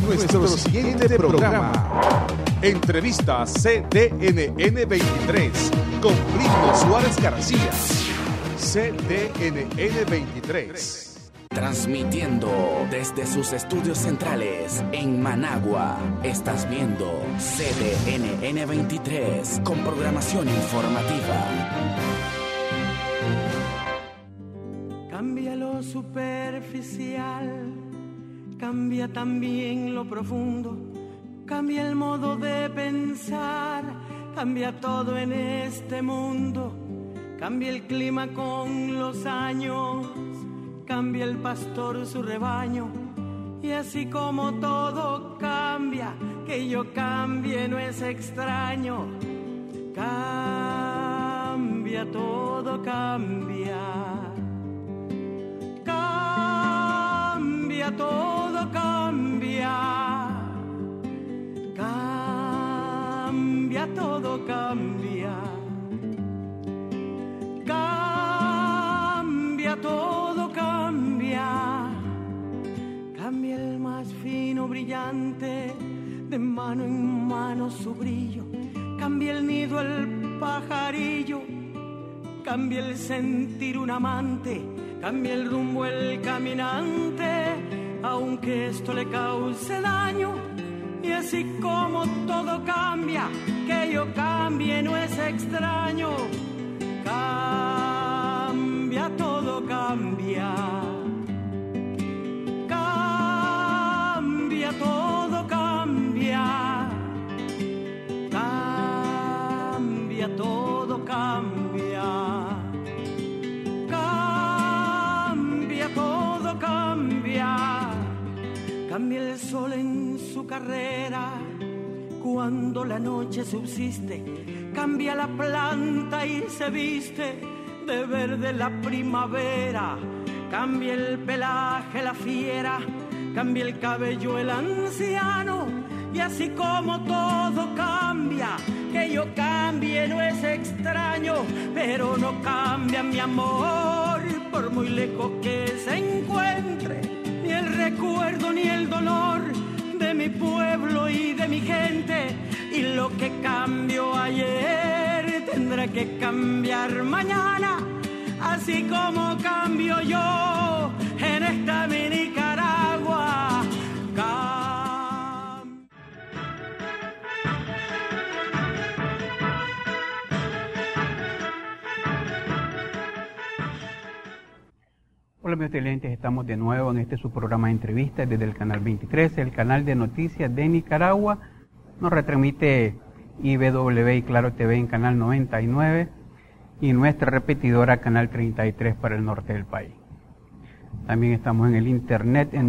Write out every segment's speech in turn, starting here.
Nuestro siguiente programa. Entrevista CDNN 23 con Plinio Suárez García. CDNN 23. Transmitiendo desde sus estudios centrales en Managua. Estás viendo CDNN 23 con programación informativa. Cambia lo superficial, cambia también lo profundo, cambia el modo de pensar, cambia todo en este mundo, cambia el clima con los años, cambia el pastor su rebaño, y así como todo cambia, que yo cambie no es extraño. Cambia, todo cambia. Cambia, todo cambia. Cambia, todo cambia. Cambia, todo cambia. Cambia el más fino brillante, de mano en mano su brillo. Cambia el nido el pajarillo, cambia el sentir un amante, cambia el rumbo el caminante, aunque esto le cause daño. Y así como todo cambia, que yo cambie no es extraño. Cambia, todo cambia. Cambia, todo cambia. Cambia, todo cambia. Cambia, todo cambia. Cambia el sol en su carrera cuando la noche subsiste. Cambia la planta y se viste de verde la primavera. Cambia el pelaje la fiera, cambia el cabello el anciano. Y así como todo cambia, que yo cambie no es extraño. Pero no cambia mi amor, por muy lejos que se encuentre, ni el recuerdo ni el dolor de mi pueblo y de mi gente. Y lo que cambió ayer tendrá que cambiar mañana, así como cambio yo en esta mi Nicaragua. Hola amigos televidentes, estamos de nuevo en este su programa de entrevistas desde el canal 23, el canal de noticias de Nicaragua. Nos retransmite IBW y Claro TV en canal 99 y nuestra repetidora canal 33 para el norte del país. También estamos en el internet en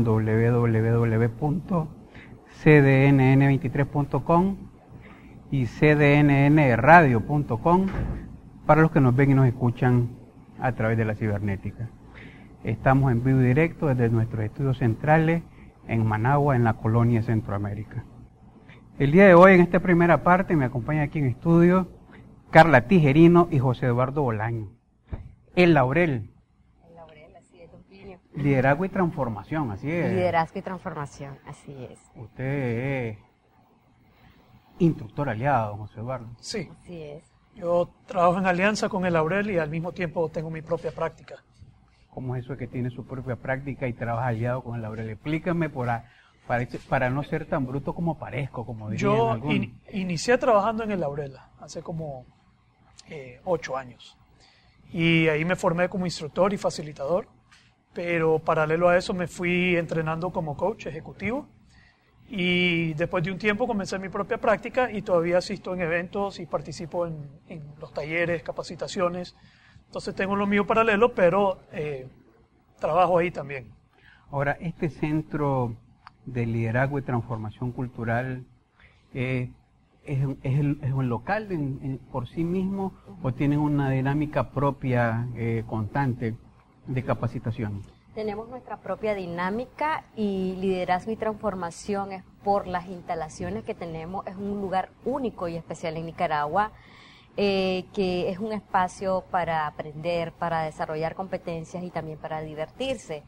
www.cdnn23.com y cdnnradio.com para los que nos ven y nos escuchan a través de la cibernética. Estamos en vivo y directo desde nuestros estudios centrales en Managua, en la colonia Centroamérica. El día de hoy, en esta primera parte, me acompaña aquí en estudio Carla Tijerino y José Eduardo Bolaño. El Laurel. El Laurel, así es, don Plinio. Liderazgo y transformación, así es. Liderazgo y transformación, así es. Usted es instructor aliado, José Eduardo. Sí. Así es. Yo trabajo en alianza con el Laurel y al mismo tiempo tengo mi propia práctica. ¿Cómo es eso que tiene su propia práctica y trabaja aliado con el Laurel? Explícame para no ser tan bruto como parezco, como dirían algunos. Yo inicié trabajando en el Laurel hace como 8 años. Y ahí me formé como instructor y facilitador. Pero paralelo a eso me fui entrenando como coach ejecutivo. Y después de un tiempo comencé mi propia práctica y todavía asisto en eventos y participo en los talleres, capacitaciones. Entonces tengo lo mío paralelo, pero trabajo ahí también. Ahora, este centro de liderazgo y transformación cultural es un local por sí mismo o tienen una dinámica propia constante de capacitación? Tenemos nuestra propia dinámica y liderazgo y transformación es por las instalaciones que tenemos. Es un lugar único y especial en Nicaragua. Que es un espacio para aprender, para desarrollar competencias y también para divertirse.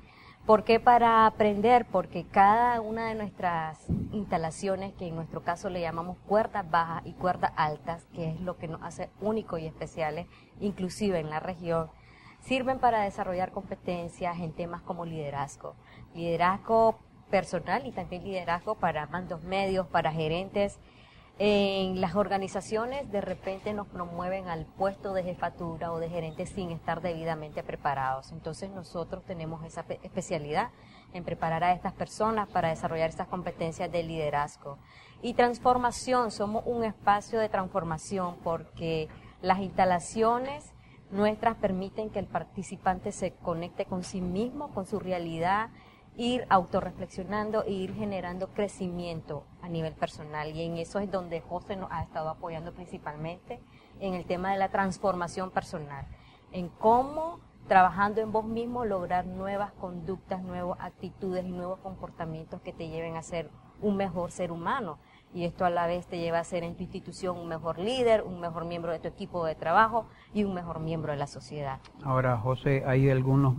¿Por qué para aprender? Porque cada una de nuestras instalaciones, que en nuestro caso le llamamos cuerdas bajas y cuerdas altas, que es lo que nos hace únicos y especiales, inclusive en la región, sirven para desarrollar competencias en temas como liderazgo personal y también liderazgo para mandos medios, para gerentes. En las organizaciones de repente nos promueven al puesto de jefatura o de gerente sin estar debidamente preparados. Entonces nosotros tenemos esa especialidad en preparar a estas personas para desarrollar estas competencias de liderazgo. Y transformación, somos un espacio de transformación porque las instalaciones nuestras permiten que el participante se conecte con sí mismo, con su realidad, ir autorreflexionando e ir generando crecimiento a nivel personal. Y en eso es donde José nos ha estado apoyando principalmente, en el tema de la transformación personal, en cómo, trabajando en vos mismo, lograr nuevas conductas, nuevas actitudes y nuevos comportamientos que te lleven a ser un mejor ser humano. Y esto a la vez te lleva a ser en tu institución un mejor líder, un mejor miembro de tu equipo de trabajo y un mejor miembro de la sociedad. Ahora, José, hay algunos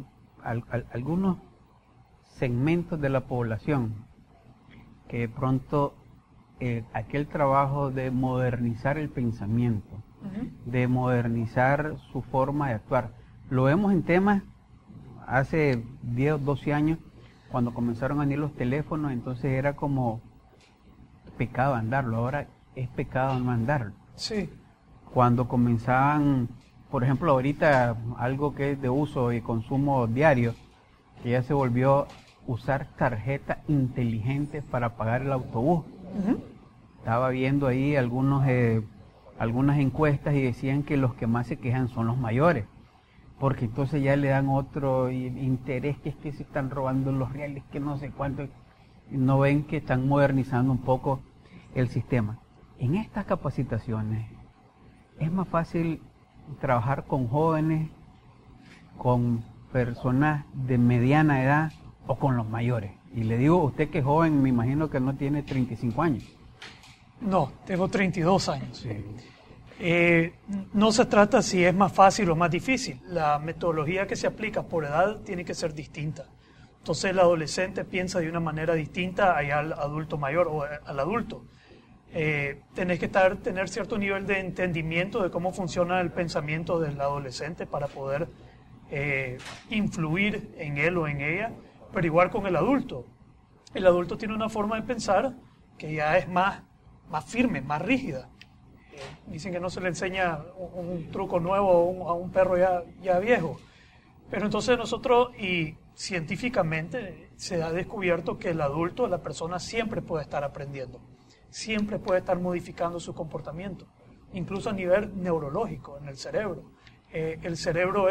segmentos de la población que de pronto aquel trabajo de modernizar el pensamiento, de modernizar su forma de actuar, lo vemos en temas hace 10 o 12 años, cuando comenzaron a venir los teléfonos, entonces era como pecado andarlo, ahora es pecado no andarlo. Sí. Cuando comenzaban, por ejemplo, ahorita algo que es de uso y consumo diario, que ya se volvió usar tarjetas inteligentes para pagar el autobús. Estaba viendo ahí algunas encuestas y decían que los que más se quejan son los mayores, porque entonces ya le dan otro interés, que es que se están robando los reales, que no sé cuánto. No ven que están modernizando un poco el sistema. En estas capacitaciones es más fácil trabajar con jóvenes, con personas de mediana edad o con los mayores. Y le digo, usted que es joven, me imagino que no tiene 35 años. No, tengo 32 años. Sí. No se trata si es más fácil o más difícil. La metodología que se aplica por edad tiene que ser distinta. Entonces el adolescente piensa de una manera distinta al adulto mayor o al adulto. Tenés que tener cierto nivel de entendimiento de cómo funciona el pensamiento del adolescente para poder influir en él o en ella, pero igual con el adulto. El adulto tiene una forma de pensar que ya es más firme, más rígida. Dicen que no se le enseña un truco nuevo a un perro ya viejo. Pero entonces nosotros, y científicamente se ha descubierto que el adulto, la persona, siempre puede estar aprendiendo, siempre puede estar modificando su comportamiento, incluso a nivel neurológico, en el cerebro. El cerebro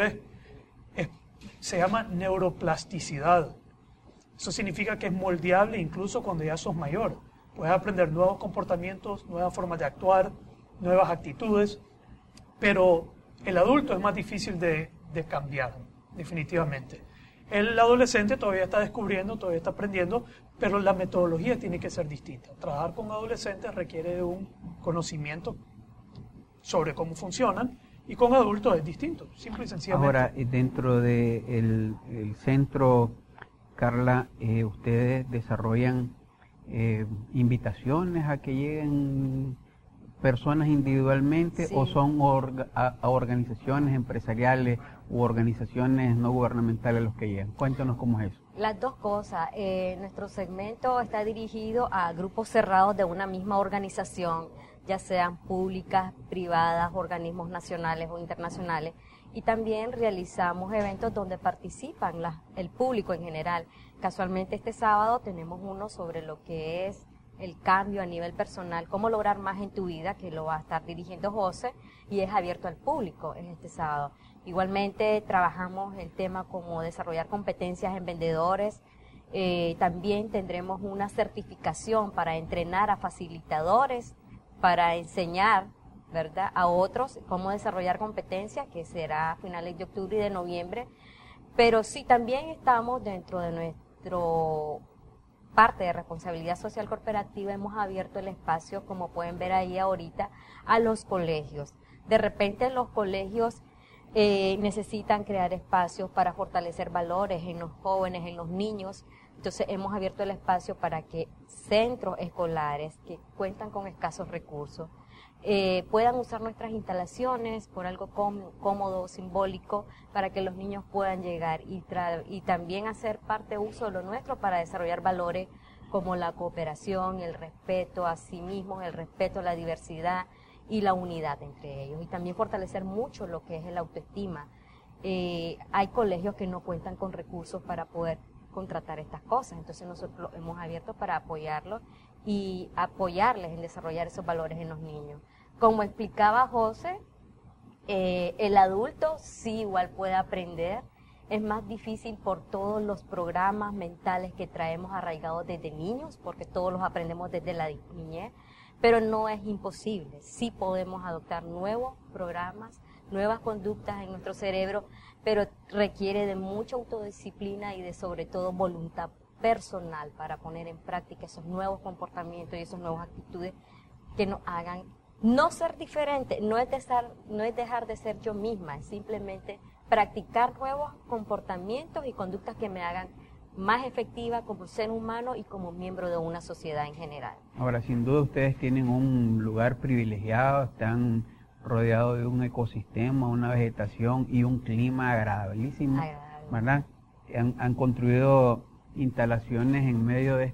se llama neuroplasticidad. Eso significa que es moldeable incluso cuando ya sos mayor. Puedes aprender nuevos comportamientos, nuevas formas de actuar, nuevas actitudes, pero el adulto es más difícil de cambiar, definitivamente. El adolescente todavía está descubriendo, todavía está aprendiendo, pero la metodología tiene que ser distinta. Trabajar con adolescentes requiere de un conocimiento sobre cómo funcionan, y con adultos es distinto, simple y sencillamente. Ahora, dentro del centro, Carla, ustedes desarrollan invitaciones a que lleguen personas individualmente, sí, o son a organizaciones empresariales u organizaciones no gubernamentales los que llegan. Cuéntanos cómo es eso. Las dos cosas. Nuestro segmento está dirigido a grupos cerrados de una misma organización, ya sean públicas, privadas, organismos nacionales o internacionales, y también realizamos eventos donde participan el público en general. Casualmente este sábado tenemos uno sobre lo que es el cambio a nivel personal, cómo lograr más en tu vida, que lo va a estar dirigiendo José, y es abierto al público, es este sábado. Igualmente trabajamos el tema como desarrollar competencias en vendedores. También tendremos una certificación para entrenar a facilitadores, para enseñar, ¿verdad?, a otros cómo desarrollar competencias, que será a finales de octubre y de noviembre. Pero sí, también estamos dentro de nuestro parte de responsabilidad social corporativa, hemos abierto el espacio, como pueden ver ahí ahorita, a los colegios. De repente los colegios necesitan crear espacios para fortalecer valores en los jóvenes, en los niños. Entonces hemos abierto el espacio para que centros escolares que cuentan con escasos recursos puedan usar nuestras instalaciones por algo cómodo, simbólico, para que los niños puedan llegar y también hacer parte uso de lo nuestro para desarrollar valores como la cooperación, el respeto a sí mismos, el respeto a la diversidad y la unidad entre ellos, y también fortalecer mucho lo que es el autoestima. Hay colegios que no cuentan con recursos para poder contratar estas cosas, entonces nosotros lo hemos abierto para apoyarlos y apoyarles en desarrollar esos valores en los niños. Como explicaba José, el adulto sí igual puede aprender, es más difícil por todos los programas mentales que traemos arraigados desde niños, porque todos los aprendemos desde la niñez, pero no es imposible, sí podemos adoptar nuevos programas, nuevas conductas en nuestro cerebro, pero requiere de mucha autodisciplina y de sobre todo voluntad personal para poner en práctica esos nuevos comportamientos y esas nuevas actitudes que nos hagan no ser diferente, no es dejar de ser yo misma, es simplemente practicar nuevos comportamientos y conductas que me hagan más efectiva como ser humano y como miembro de una sociedad en general. Ahora, sin duda ustedes tienen un lugar privilegiado, están rodeados de un ecosistema, una vegetación y un clima agradabilísimo, ¿verdad? Han construido instalaciones en medio de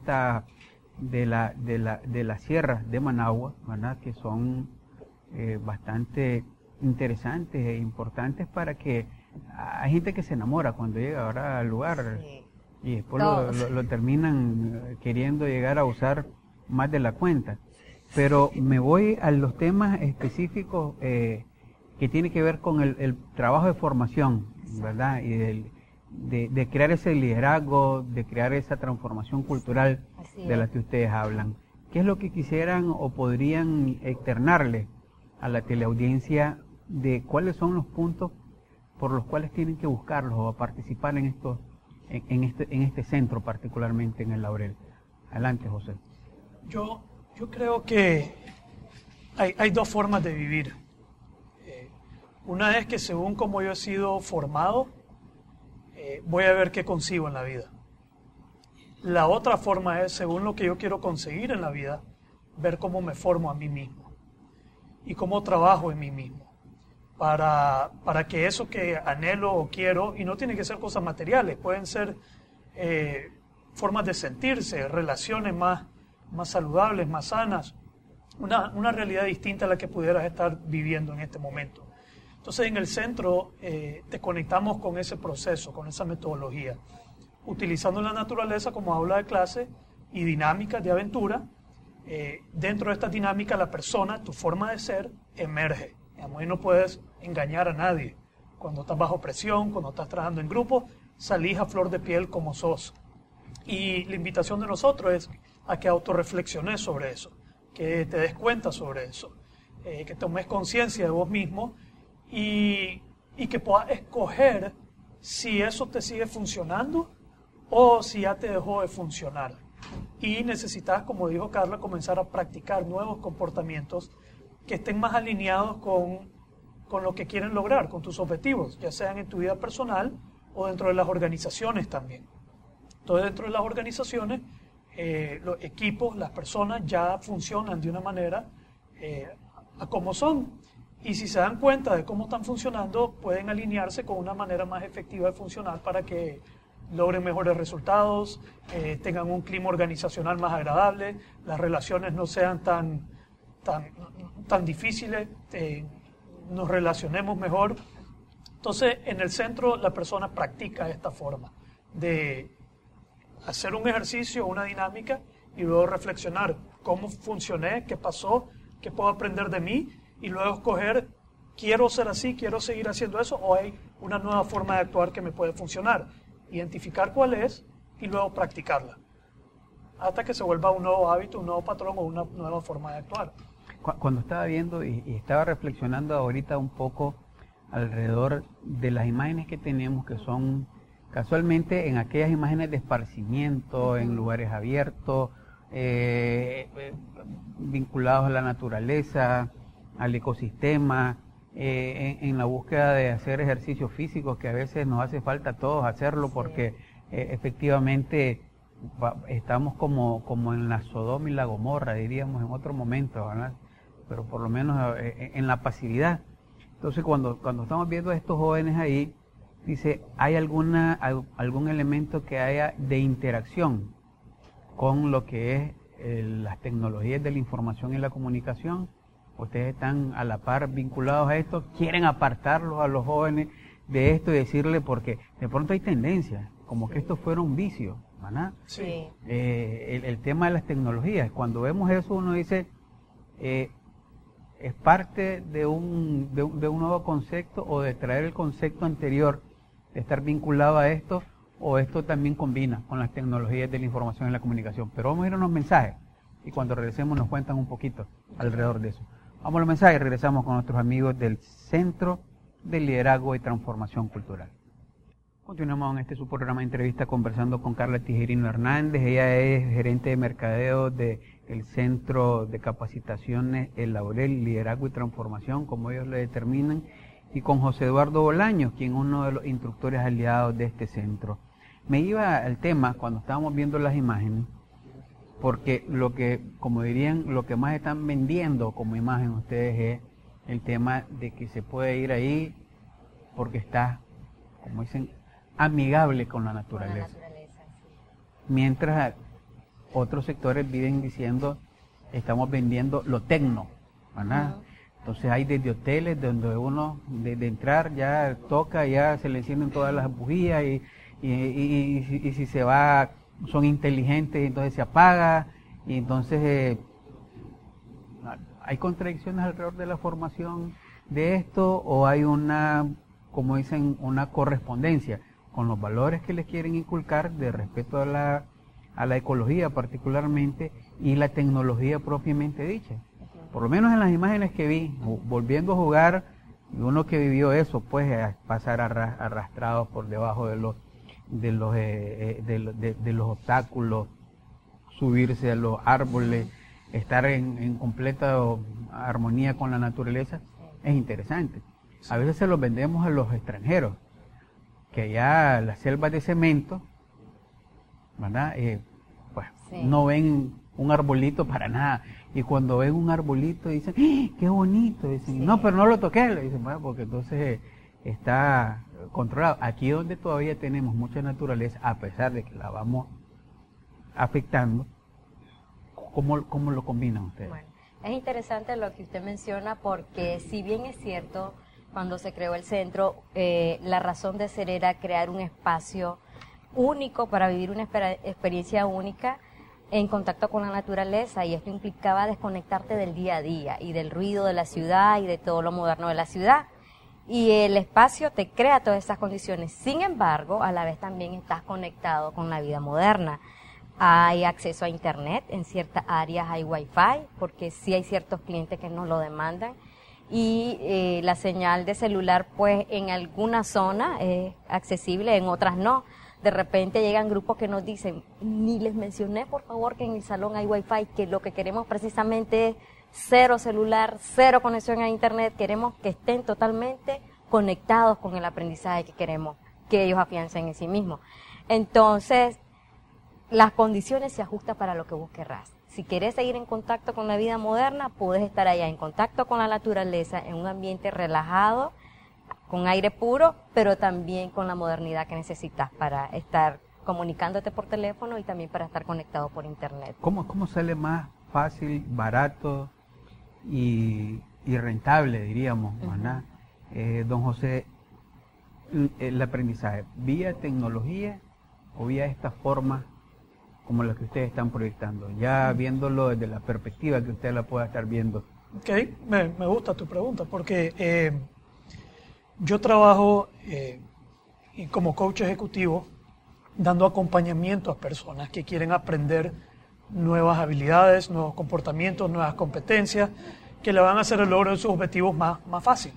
de las sierras de Managua, ¿verdad? Que son bastante interesantes e importantes para que hay gente que se enamora cuando llega ahora al lugar, sí, y después lo terminan queriendo llegar a usar más de la cuenta. Pero me voy a los temas específicos que tiene que ver con el trabajo de formación, ¿verdad? Y de crear ese liderazgo, de crear esa transformación cultural de la que ustedes hablan. ¿Qué es lo que quisieran o podrían externarle a la teleaudiencia de cuáles son los puntos por los cuales tienen que buscarlos o participar en este centro, particularmente en el Laurel? Adelante, José. Yo creo que hay dos formas de vivir. Una es que según como yo he sido formado, voy a ver qué consigo en la vida. La otra forma es, según lo que yo quiero conseguir en la vida, ver cómo me formo a mí mismo y cómo trabajo en mí mismo para que eso que anhelo o quiero, y no tiene que ser cosas materiales, pueden ser formas de sentirse, relaciones más saludables, más sanas, una realidad distinta a la que pudieras estar viviendo en este momento. Entonces en el centro te conectamos con ese proceso, con esa metodología, utilizando la naturaleza como aula de clase y dinámicas de aventura. Dentro de esta dinámica la persona, tu forma de ser, emerge. Y no puedes engañar a nadie. Cuando estás bajo presión, cuando estás trabajando en grupo, salís a flor de piel como sos. Y la invitación de nosotros es a que autorreflexiones sobre eso, que te des cuenta sobre eso, que tomes conciencia de vos mismo y que puedas escoger si eso te sigue funcionando o si ya te dejó de funcionar. Y necesitas, como dijo Carla, comenzar a practicar nuevos comportamientos que estén más alineados con lo que quieren lograr, con tus objetivos, ya sean en tu vida personal o dentro de las organizaciones también. Entonces, dentro de las organizaciones, los equipos, las personas ya funcionan de una manera a como son. Y si se dan cuenta de cómo están funcionando, pueden alinearse con una manera más efectiva de funcionar para que logren mejores resultados, tengan un clima organizacional más agradable, las relaciones no sean tan difíciles, nos relacionemos mejor. Entonces, en el centro la persona practica esta forma de hacer un ejercicio, una dinámica, y luego reflexionar cómo funcioné, qué pasó, qué puedo aprender de mí, y luego escoger, quiero ser así, quiero seguir haciendo eso, o hay una nueva forma de actuar que me puede funcionar. Identificar cuál es y luego practicarla, hasta que se vuelva un nuevo hábito, un nuevo patrón o una nueva forma de actuar. Cuando estaba viendo y estaba reflexionando ahorita un poco alrededor de las imágenes que tenemos, que son casualmente en aquellas imágenes de esparcimiento, en lugares abiertos, vinculados a la naturaleza, al ecosistema, en la búsqueda de hacer ejercicios físicos, que a veces nos hace falta a todos hacerlo, porque efectivamente estamos como en la Sodoma y la Gomorra, diríamos en otro momento, ¿verdad? Pero por lo menos en la pasividad. Entonces cuando estamos viendo a estos jóvenes ahí, dice, ¿hay algún elemento que haya de interacción con lo que es las tecnologías de la información y la comunicación? Ustedes están a la par vinculados a esto, quieren apartarlos a los jóvenes de esto y decirle, porque de pronto hay tendencias, como que esto fuera un vicio, ¿verdad? Sí. El tema de las tecnologías, cuando vemos eso uno dice, es parte de un nuevo concepto, o de traer el concepto anterior, de estar vinculado a esto, o esto también combina con las tecnologías de la información y la comunicación. Pero vamos a ir a unos mensajes y cuando regresemos nos cuentan un poquito alrededor de eso. Vamos a los mensajes y regresamos con nuestros amigos del Centro de Liderazgo y Transformación Cultural. Continuamos en este su programa de entrevista conversando con Carla Tijerino Hernández. Ella es gerente de mercadeo del Centro de Capacitaciones El Laurel, Liderazgo y Transformación, como ellos le determinan, y con José Eduardo Bolaños, quien es uno de los instructores aliados de este centro. Me iba al tema cuando estábamos viendo las imágenes, porque lo que más están vendiendo como imagen ustedes es el tema de que se puede ir ahí porque está, como dicen, amigable con la naturaleza. Sí. Mientras otros sectores viven diciendo, estamos vendiendo lo tecno, ¿verdad? Entonces hay desde hoteles donde uno, desde entrar, ya toca, ya se le encienden todas las bujías y si se va, son inteligentes, entonces se apaga, y entonces hay contradicciones alrededor de la formación de esto, o hay una, como dicen, una correspondencia con los valores que les quieren inculcar de respeto a la ecología particularmente, y la tecnología propiamente dicha. Por lo menos en las imágenes que vi, volviendo a jugar, y uno que vivió eso, pues pasar arrastrados por debajo de los obstáculos, subirse a los árboles, estar en completa armonía con la naturaleza, es interesante. A veces se los vendemos a los extranjeros, que allá las selvas de cemento, ¿verdad? Pues no ven un arbolito para nada. Y cuando ven un arbolito dicen, ¡qué bonito! Dicen, no, pero no lo toqué. Le dicen, bueno, porque entonces está controlado. Aquí donde todavía tenemos mucha naturaleza, a pesar de que la vamos afectando, ¿cómo lo combinan ustedes? Bueno, es interesante lo que usted menciona, porque si bien es cierto, cuando se creó el centro, la razón de ser era crear un espacio único para vivir una experiencia única en contacto con la naturaleza, y esto implicaba desconectarte del día a día y del ruido de la ciudad y de todo lo moderno de la ciudad, y el espacio te crea todas esas condiciones. Sin embargo, a la vez también estás conectado con la vida moderna. Hay acceso a internet, en ciertas áreas hay wifi, porque sí hay ciertos clientes que nos lo demandan, y la señal de celular pues en algunas zonas es accesible, en otras no. De repente llegan grupos que nos dicen, ni les mencioné por favor que en el salón hay wifi, que lo que queremos precisamente es cero celular, cero conexión a internet, queremos que estén totalmente conectados con el aprendizaje que queremos que ellos afiancen en sí mismos. Entonces, las condiciones se ajustan para lo que vos querrás. Si querés seguir en contacto con la vida moderna, puedes estar allá en contacto con la naturaleza, en un ambiente relajado, con aire puro, pero también con la modernidad que necesitas para estar comunicándote por teléfono y también para estar conectado por internet. ¿Cómo sale más fácil, barato y rentable, diríamos, ¿verdad? Don José, el aprendizaje, ¿vía tecnología o vía esta forma como la que ustedes están proyectando? Ya viéndolo desde la perspectiva que usted la pueda estar viendo. Ok, me gusta tu pregunta, porque yo trabajo como coach ejecutivo dando acompañamiento a personas que quieren aprender nuevas habilidades, nuevos comportamientos, nuevas competencias que le van a hacer el logro de sus objetivos más fácil.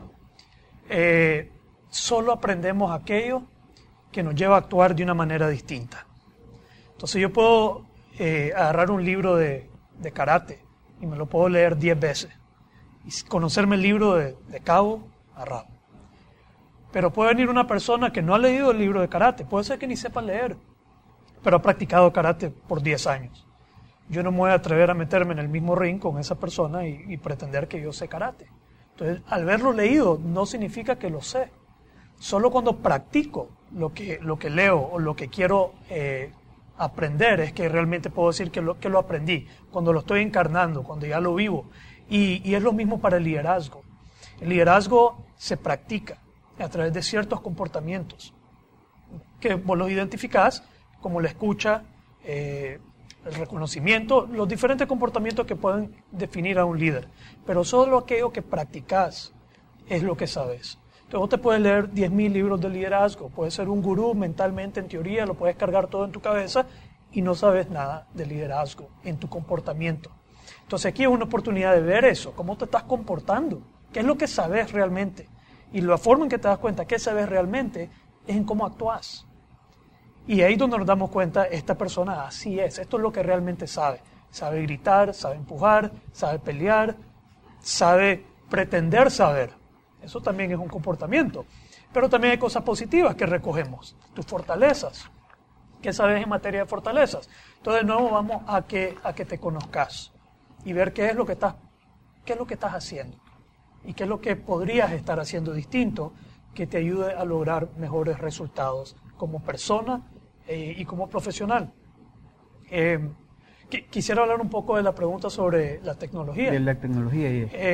Solo aprendemos aquello que nos lleva a actuar de una manera distinta. Entonces yo puedo agarrar un libro de karate y me lo puedo leer 10 veces y conocerme el libro de cabo agarrado. Pero puede venir una persona que no ha leído el libro de karate, puede ser que ni sepa leer, pero ha practicado karate por 10 años. Yo no me voy a atrever a meterme en el mismo ring con esa persona y pretender que yo sé karate. Entonces, al verlo leído no significa que lo sé. Solo cuando practico lo que leo o lo que quiero aprender es que realmente puedo decir que lo aprendí. Cuando lo estoy encarnando, cuando ya lo vivo. Y es lo mismo para el liderazgo. El liderazgo se practica a través de ciertos comportamientos que vos los identificás, como la escucha, el reconocimiento, los diferentes comportamientos que pueden definir a un líder. Pero solo aquello que practicás es lo que sabes. Entonces vos te puedes leer 10.000 libros de liderazgo, puedes ser un gurú mentalmente, en teoría, lo puedes cargar todo en tu cabeza y no sabes nada de liderazgo en tu comportamiento. Entonces aquí es una oportunidad de ver eso, cómo te estás comportando, qué es lo que sabes realmente. Y la forma en que te das cuenta qué sabes realmente es en cómo actúas. Y ahí es donde nos damos cuenta, esta persona así es, esto es lo que realmente sabe. Sabe gritar, sabe empujar, sabe pelear, sabe pretender saber. Eso también es un comportamiento. Pero también hay cosas positivas que recogemos, tus fortalezas. ¿Qué sabes en materia de fortalezas? Entonces de nuevo vamos a que te conozcas y ver qué es lo que estás haciendo y qué es lo que podrías estar haciendo distinto que te ayude a lograr mejores resultados como persona y como profesional. Quisiera hablar un poco de la pregunta sobre la tecnología. De la tecnología.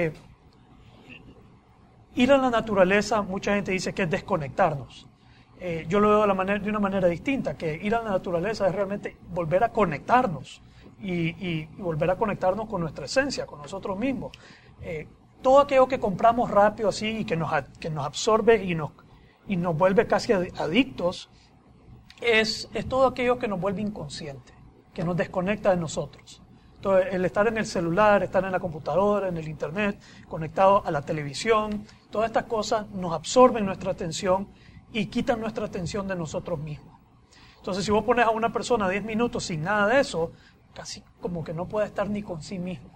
Ir a la naturaleza, mucha gente dice que es desconectarnos. Yo lo veo de una manera distinta, que ir a la naturaleza es realmente volver a conectarnos y volver a conectarnos con nuestra esencia, con nosotros mismos. Todo aquello que compramos rápido así y que nos absorbe y nos vuelve casi adictos, es todo aquello que nos vuelve inconsciente, que nos desconecta de nosotros. Entonces, el estar en el celular, estar en la computadora, en el internet, conectado a la televisión, todas estas cosas nos absorben nuestra atención y quitan nuestra atención de nosotros mismos. Entonces, si vos pones a una persona 10 minutos sin nada de eso, casi como que no puede estar ni con sí mismo.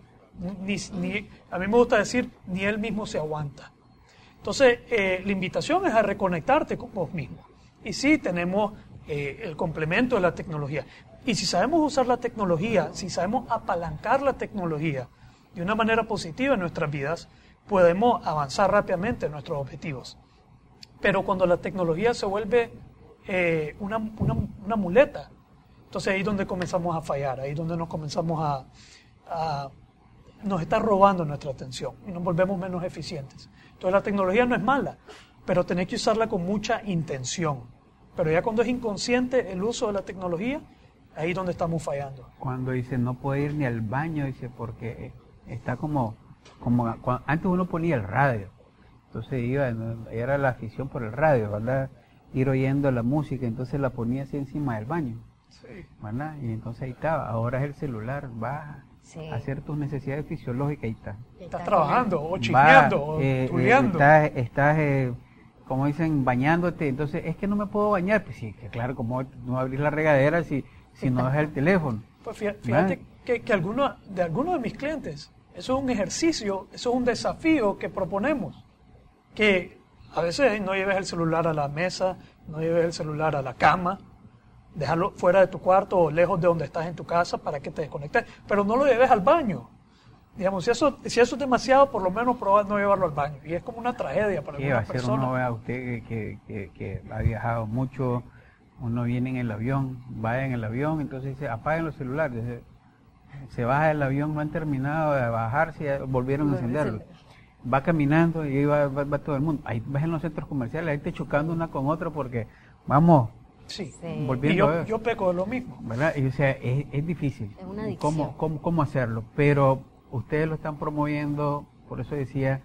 A mí me gusta decir, ni él mismo se aguanta. Entonces, la invitación es a reconectarte con vos mismo. Y sí, tenemos el complemento de la tecnología. Y si sabemos usar la tecnología, si sabemos apalancar la tecnología de una manera positiva en nuestras vidas, podemos avanzar rápidamente en nuestros objetivos. Pero cuando la tecnología se vuelve una muleta, entonces ahí es donde comenzamos a fallar, ahí es donde nos comenzamos nos está robando nuestra atención y nos volvemos menos eficientes. Entonces la tecnología no es mala, pero tenés que usarla con mucha intención. Pero ya cuando es inconsciente el uso de la tecnología, ahí es donde estamos fallando. Cuando dice no puede ir ni al baño, dice porque está como antes uno ponía el radio, entonces era la afición por el radio, ¿verdad? Ir oyendo la música, entonces la ponía así encima del baño, sí, ¿verdad? Y entonces ahí estaba. Ahora es el celular, vas Sí. a hacer tus necesidades fisiológicas, ahí está. Estás trabajando o chismeando o tuleando. Estás como dicen, bañándote, entonces es que no me puedo bañar. Pues sí, que claro, como no abrir la regadera si no dejas el teléfono. Pues fíjate que algunos de mis clientes, eso es un ejercicio, eso es un desafío que proponemos. Que a veces no lleves el celular a la mesa, no lleves el celular a la cama, dejarlo fuera de tu cuarto o lejos de donde estás en tu casa para que te desconectes, pero no lo lleves al baño. Digamos, si eso es demasiado, por lo menos probar no llevarlo al baño. Y es como una tragedia para algunas personas. Uno ve a usted que ha viajado mucho, uno viene en el avión, va en el avión, entonces dice, apaguen los celulares. Se baja del avión, no han terminado de bajarse, volvieron a encenderlo. Va caminando y ahí va todo el mundo. Ahí vas en los centros comerciales, la gente chocando una con otra porque vamos... Sí. Volviendo y yo peco de lo mismo. ¿Verdad? Y, o sea, es difícil. Es una adicción. ¿Cómo hacerlo? Pero ustedes lo están promoviendo, por eso decía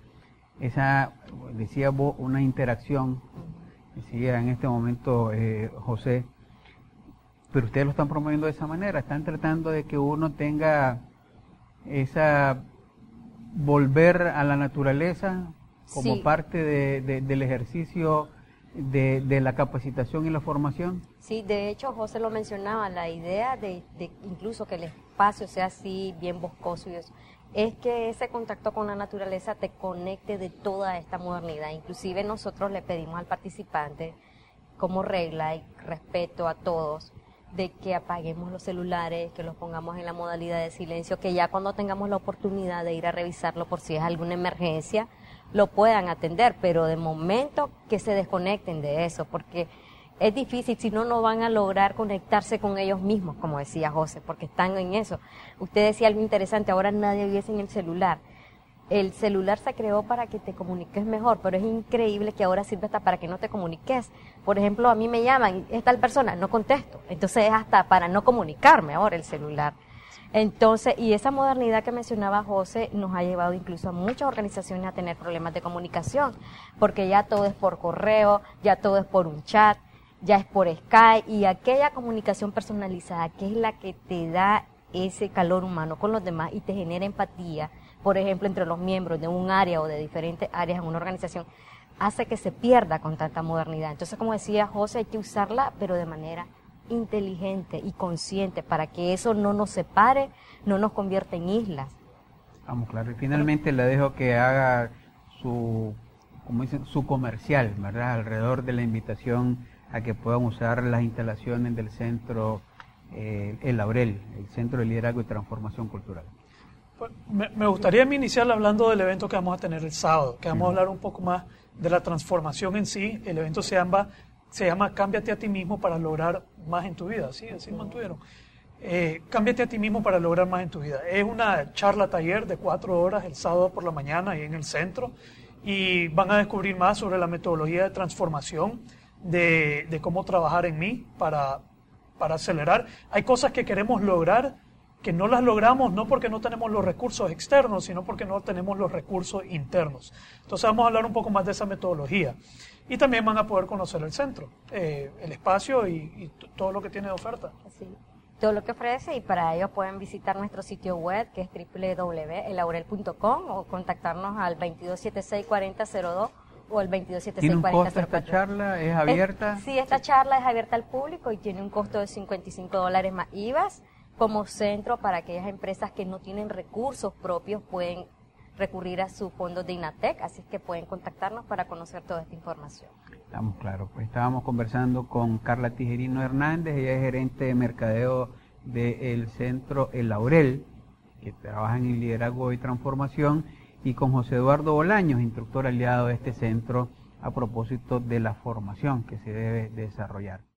vos, una interacción, decía en este momento José, pero ustedes lo están promoviendo de esa manera, están tratando de que uno tenga volver a la naturaleza como Sí. parte del ejercicio de la capacitación y la formación. Sí, de hecho José lo mencionaba, la idea de incluso que espacio sea así, bien boscoso y eso, es que ese contacto con la naturaleza te conecte de toda esta modernidad. Inclusive nosotros le pedimos al participante, como regla y respeto a todos, de que apaguemos los celulares, que los pongamos en la modalidad de silencio, que ya cuando tengamos la oportunidad de ir a revisarlo por si es alguna emergencia, lo puedan atender, pero de momento que se desconecten de eso, porque es difícil, si no, no van a lograr conectarse con ellos mismos, como decía José, porque están en eso. Usted decía algo interesante, ahora nadie vive sin el celular. El celular se creó para que te comuniques mejor, pero es increíble que ahora sirve hasta para que no te comuniques. Por ejemplo, a mí me llaman, es tal persona, no contesto. Entonces es hasta para no comunicarme ahora el celular. Entonces, y esa modernidad que mencionaba José nos ha llevado incluso a muchas organizaciones a tener problemas de comunicación, porque ya todo es por correo, ya todo es por un chat, ya es por Skype, y aquella comunicación personalizada que es la que te da ese calor humano con los demás y te genera empatía, por ejemplo, entre los miembros de un área o de diferentes áreas en una organización, hace que se pierda con tanta modernidad. Entonces, como decía José, hay que usarla, pero de manera inteligente y consciente para que eso no nos separe, no nos convierta en islas. Vamos, claro. Y finalmente le dejo que haga su, como dicen, su comercial, ¿verdad? Alrededor de la invitación a que puedan usar las instalaciones del centro El Laurel, el Centro de Liderazgo y Transformación Cultural. Me gustaría iniciar hablando del evento que vamos a tener el sábado, que vamos a hablar un poco más de la transformación en sí. El evento se llama Cámbiate a ti mismo para lograr más en tu vida, ¿sí? Así mantuvieron. Cámbiate a ti mismo para lograr más en tu vida. Es una charla taller de 4 horas el sábado por la mañana ahí en el centro, y van a descubrir más sobre la metodología de transformación, de cómo trabajar en mí para acelerar. Hay cosas que queremos lograr que no las logramos no porque no tenemos los recursos externos, sino porque no tenemos los recursos internos. Entonces vamos a hablar un poco más de esa metodología. Y también van a poder conocer el centro, el espacio y todo lo que tiene de oferta. Sí, todo lo que ofrece, y para ello pueden visitar nuestro sitio web, que es www.elaurel.com, o contactarnos al 2276-4002 o el 2276-4004. ¿Tiene un costo esta charla? ¿Es abierta? Sí, esta charla es abierta al público y tiene un costo de $55 más IVAs. Como centro, para aquellas empresas que no tienen recursos propios, pueden recurrir a sus fondos de INATEC, así que pueden contactarnos para conocer toda esta información. Estamos claros, pues estábamos conversando con Carla Tijerino Hernández, ella es gerente de mercadeo del centro El Laurel, que trabaja en liderazgo y transformación, y con José Eduardo Bolaños, instructor aliado de este centro, a propósito de la formación que se debe desarrollar.